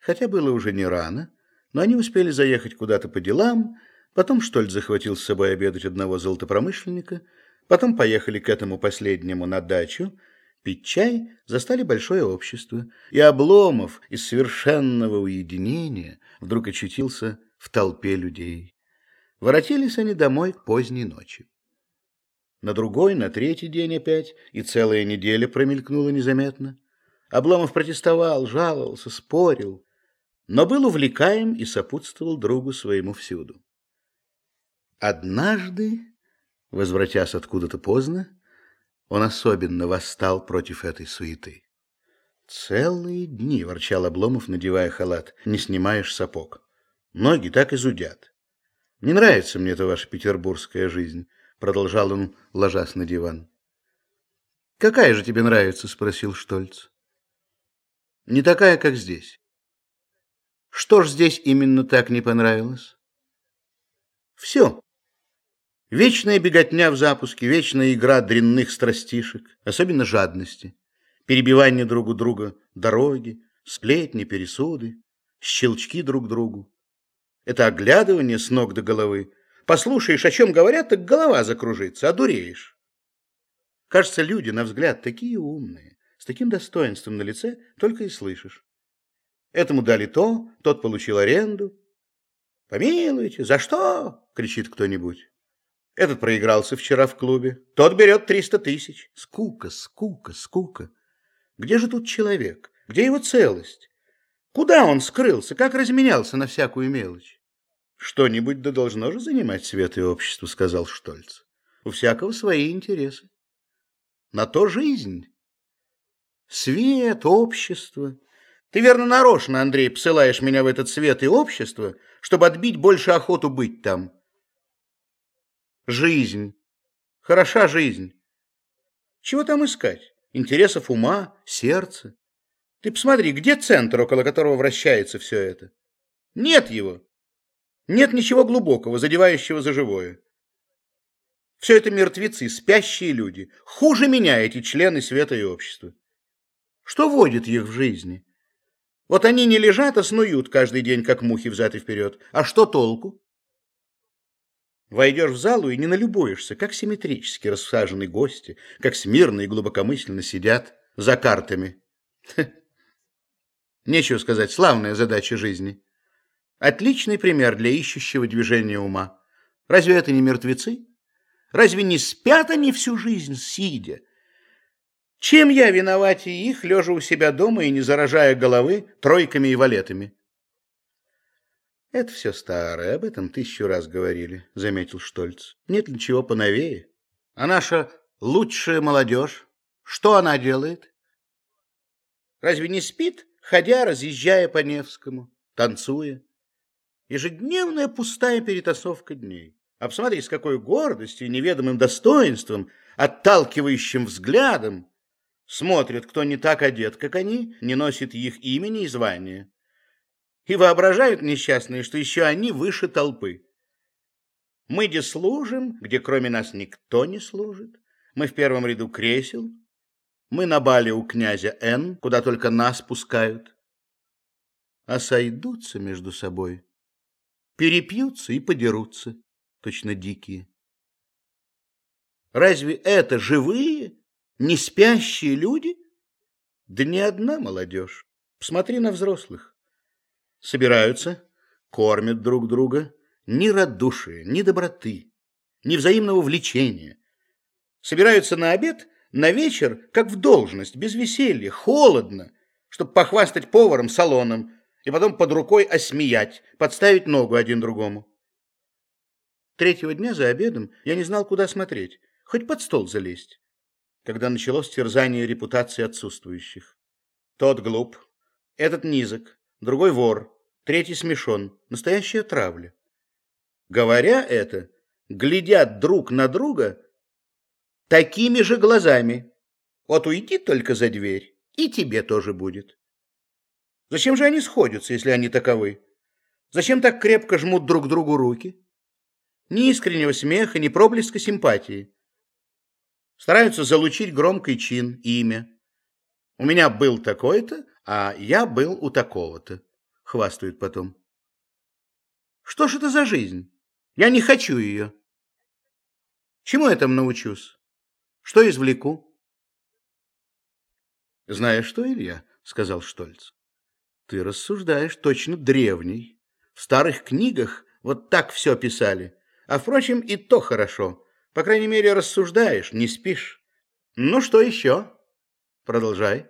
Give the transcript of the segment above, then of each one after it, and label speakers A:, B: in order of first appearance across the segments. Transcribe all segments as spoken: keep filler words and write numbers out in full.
A: Хотя было уже не рано, но они успели заехать куда-то по делам, потом Штольц захватил с собой обедать одного золотопромышленника, потом поехали к этому последнему на дачу, пить чай, застали большое общество, и Обломов из совершенного уединения вдруг очутился в толпе людей. Воротились они домой к поздней ночи. На другой, на третий день опять, и целая неделя промелькнула незаметно. Обломов протестовал, жаловался, спорил, но был увлекаем и сопутствовал другу своему всюду. Однажды, возвратясь откуда-то поздно, он особенно восстал против этой суеты. «Целые дни, — ворчал Обломов, надевая халат, — не снимаешь сапог. Ноги так и зудят. Не нравится мне эта ваша петербургская жизнь, — продолжал он, ложась на диван. «Какая же тебе нравится? — спросил Штольц. «Не такая, как здесь». «Что ж здесь именно так не понравилось?» «Все. Вечная беготня в запуске, вечная игра дрянных страстишек, особенно жадности, перебивание друг у друга дороги, сплетни, пересуды, щелчки друг другу. Это оглядывание с ног до головы. Послушаешь, о чем говорят, так голова закружится, одуреешь. Кажется, люди, на взгляд, такие умные, с таким достоинством на лице, только и слышишь. Этому дали то, тот получил аренду. «Помилуйте, за что?» — кричит кто-нибудь. Этот проигрался вчера в клубе, тот берет триста тысяч. Скука, скука, скука. Где же тут человек? Где его целость? Куда он скрылся? Как разменялся на всякую мелочь? Что-нибудь да должно же занимать свет и общество, сказал Штольц. У всякого свои интересы. На то жизнь. Свет, общество. Ты, верно, нарочно, Андрей, посылаешь меня в этот свет и общество, чтобы отбить больше охоту быть там. Жизнь. Хороша жизнь. Чего там искать? Интересов ума, сердца. Ты посмотри, где центр, около которого вращается все это? Нет его. Нет ничего глубокого, задевающего за живое. Все это мертвецы, спящие люди. Хуже меня эти члены света и общества. Что вводит их в жизни? Вот они не лежат, а снуют каждый день, как мухи взад и вперед. А что толку? Войдешь в залу и не налюбуешься, как симметрически рассажены гости, как смирно и глубокомысленно сидят за картами. Хе. Нечего сказать, славная задача жизни. Отличный пример для ищущего движения ума. Разве это не мертвецы? Разве не спят они всю жизнь, сидя? Чем я виноватее их, лежа у себя дома и не заражая головы тройками и валетами? Это все старое, об этом тысячу раз говорили, заметил Штольц. Нет ли чего поновее? А наша лучшая молодежь, что она делает? Разве не спит, ходя, разъезжая по Невскому, танцуя? Ежедневная пустая перетасовка дней. А посмотри, с какой гордостью и неведомым достоинством, отталкивающим взглядом смотрят, кто не так одет, как они, не носит их имени и звания. И воображают несчастные, что еще они выше толпы. Мы где служим, где кроме нас никто не служит. Мы в первом ряду кресел. Мы на бале у князя Н, куда только нас пускают. А сойдутся между собой, перепьются и подерутся, точно дикие. Разве это живые, не спящие люди? Да не одна молодежь. Посмотри на взрослых. Собираются, кормят друг друга, ни радушия, ни доброты, ни взаимного влечения. Собираются на обед, на вечер, как в должность, без веселья, холодно, чтобы похвастать поваром, салоном, и потом под рукой осмеять, подставить ногу один другому. Третьего дня за обедом я не знал, куда смотреть, хоть под стол залезть, когда началось терзание репутации отсутствующих. Тот глуп, этот низок, другой вор, третий смешон. Настоящая травля. Говоря это, глядят друг на друга такими же глазами. Вот уйди только за дверь, и тебе тоже будет. Зачем же они сходятся, если они таковы? Зачем так крепко жмут друг другу руки? Ни искреннего смеха, ни проблеска симпатии. Стараются залучить громкий чин, имя. У меня был такой-то, а я был у такого-то. хвастают потом. Что ж это за жизнь? Я не хочу ее. Чему я там научусь? Что извлеку? Знаешь что, Илья, сказал Штольц, ты рассуждаешь точно древний. В старых книгах вот так все писали. А, впрочем, и то хорошо. По крайней мере, рассуждаешь, не спишь. Ну, что еще? Продолжай.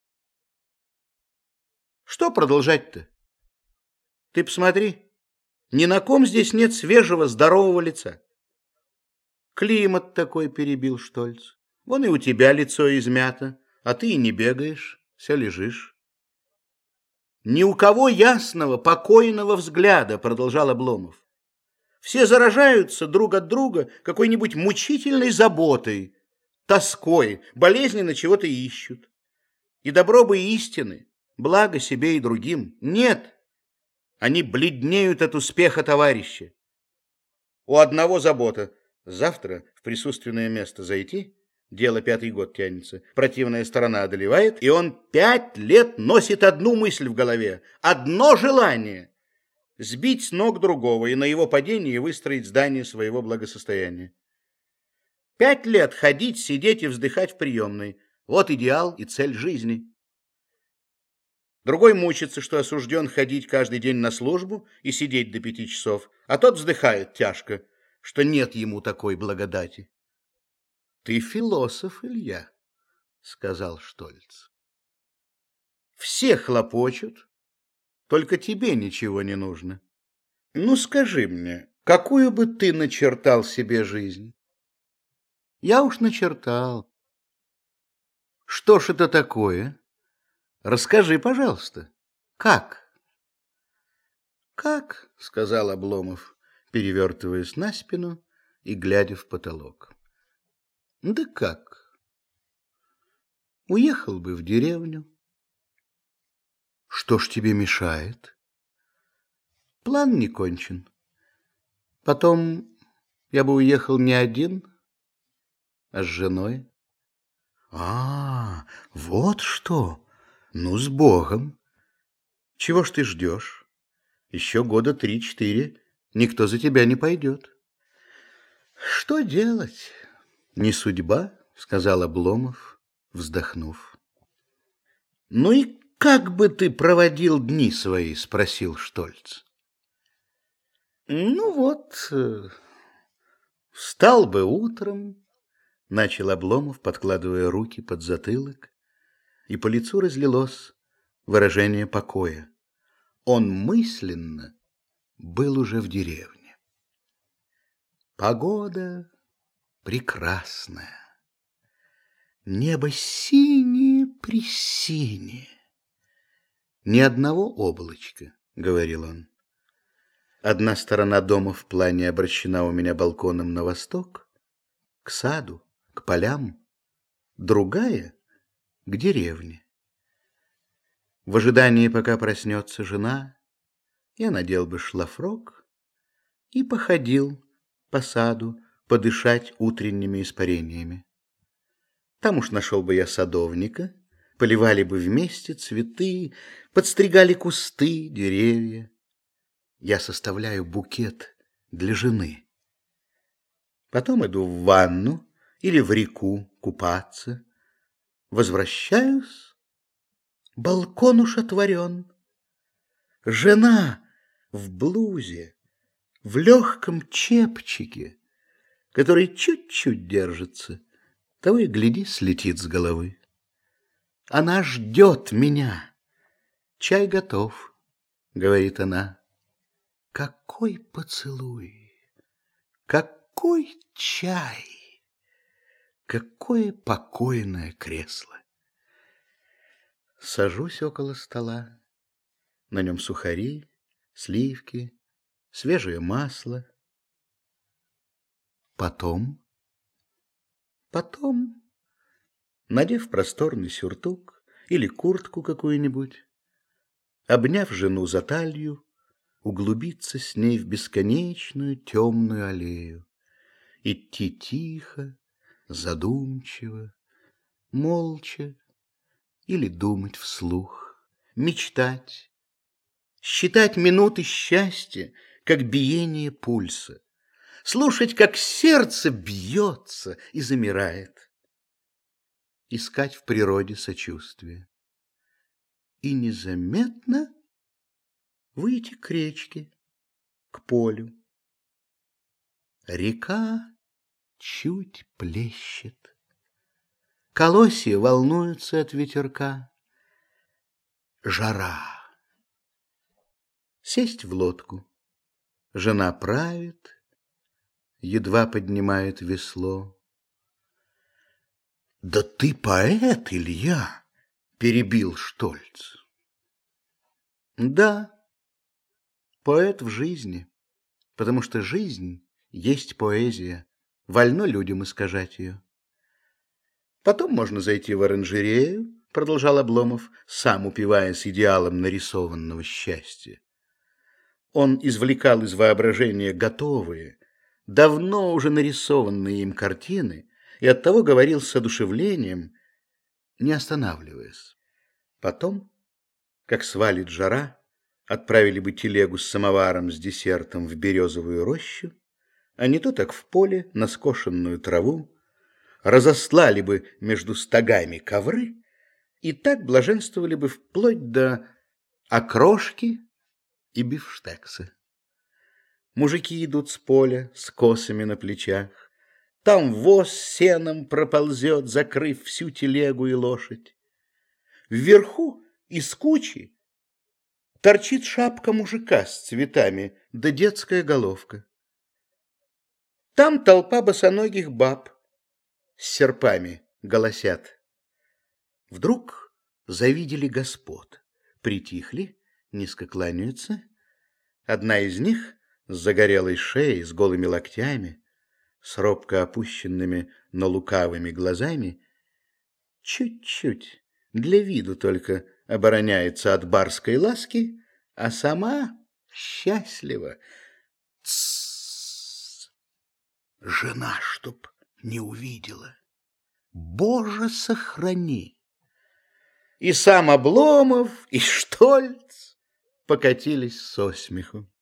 A: Что продолжать-то? Ты посмотри, ни на ком здесь нет свежего, здорового лица. Климат такой, перебил Штольц. Вон и у тебя лицо измято, а ты и не бегаешь, все лежишь. Ни у кого ясного, покойного взгляда, продолжал Обломов. Все заражаются друг от друга какой-нибудь мучительной заботой, тоской, болезненно чего-то ищут. И добро бы истины, благо себе и другим, нет. Они бледнеют от успеха товарища. У одного забота завтра в присутственное место зайти, дело пятый год тянется, противная сторона одолевает, и он пять лет носит одну мысль в голове, одно желание — сбить с ног другого и на его падении выстроить здание своего благосостояния. Пять лет ходить, сидеть и вздыхать в приемной — вот идеал и цель жизни. Другой мучится, что осужден ходить каждый день на службу и сидеть до пяти часов, а тот вздыхает тяжко, что нет ему такой благодати. — Ты философ, Илья, — сказал Штольц. — Все хлопочут, только тебе ничего не нужно. Ну, скажи мне, какую бы ты начертал себе жизнь? Я уж начертал. Что ж это такое? Расскажи, пожалуйста, как? Как, сказал Обломов, перевертываясь на спину и глядя в потолок. Да как? Уехал бы в деревню. Что ж тебе мешает? План не кончен. Потом я бы уехал не один, а с женой. А, вот что! Ну, с Богом! Чего ж ты ждешь? Еще года три-четыре никто за тебя не пойдет. Что делать? Не судьба, сказал Обломов, вздохнув. Ну и как бы ты проводил дни свои, спросил Штольц. Ну вот, встал бы утром, начал Обломов, подкладывая руки под затылок, и по лицу разлилось выражение покоя. Он мысленно был уже в деревне. Погода прекрасная, небо синее-пресинее. Ни одного облачка, говорил он. Одна сторона дома в плане обращена у меня балконом на восток, к саду, к полям, другая — к деревне. В ожидании, пока проснется жена, я надел бы шлафрок и походил по саду подышать утренними испарениями. Там уж нашел бы я садовника, поливали бы вместе цветы, подстригали кусты, деревья. Я составляю букет для жены. Потом иду в ванну или в реку купаться. Возвращаюсь, балкон уж отворен. Жена в блузе, в легком чепчике, который чуть-чуть держится, того и гляди, слетит с головы. Она ждет меня. Чай готов, говорит она. Какой поцелуй, какой чай, какое покойное кресло. Сажусь около стола. На нем сухари, сливки, свежее масло. Потом, потом, надев просторный сюртук или куртку какую-нибудь, обняв жену за талию, углубиться с ней в бесконечную темную аллею, идти тихо, задумчиво, молча или думать вслух, мечтать считать минуты счастья, как биение пульса, слушать, как сердце бьется и замирает, искать в природе сочувствие и незаметно выйти к речке, к полю. Река чуть плещет, колосья волнуются от ветерка. Жара. Сесть в лодку. Жена правит, едва поднимает весло. «Да ты поэт, Илья!» — перебил Штольц. «Да, поэт в жизни, потому что жизнь есть поэзия, вольно людям искажать ее. Потом можно зайти в оранжерею, — продолжал Обломов, сам упиваясь идеалом нарисованного счастья. Он извлекал из воображения готовые, давно уже нарисованные им картины и оттого говорил с одушевлением, не останавливаясь. Потом, как свалит жара, отправили бы телегу с самоваром с десертом в березовую рощу, а не то так в поле на скошенную траву, разослали бы между стогами ковры и так блаженствовали бы вплоть до окрошки и бифштекса. Мужики идут с поля с косами на плечах, там воз сеном проползет, закрыв всю телегу и лошадь. Вверху из кучи торчит шапка мужика с цветами, да детская головка. Там толпа босоногих баб с серпами голосят. Вдруг завидели господ, притихли, низко кланяются. Одна из них с загорелой шеей, с голыми локтями, с робко опущенными, но лукавыми глазами, чуть-чуть, для виду только, обороняется от барской ласки, а сама счастлива. Тссс! Жена, чтоб не увидела. Боже, сохрани! И сам Обломов, и Штольц покатились со смеху.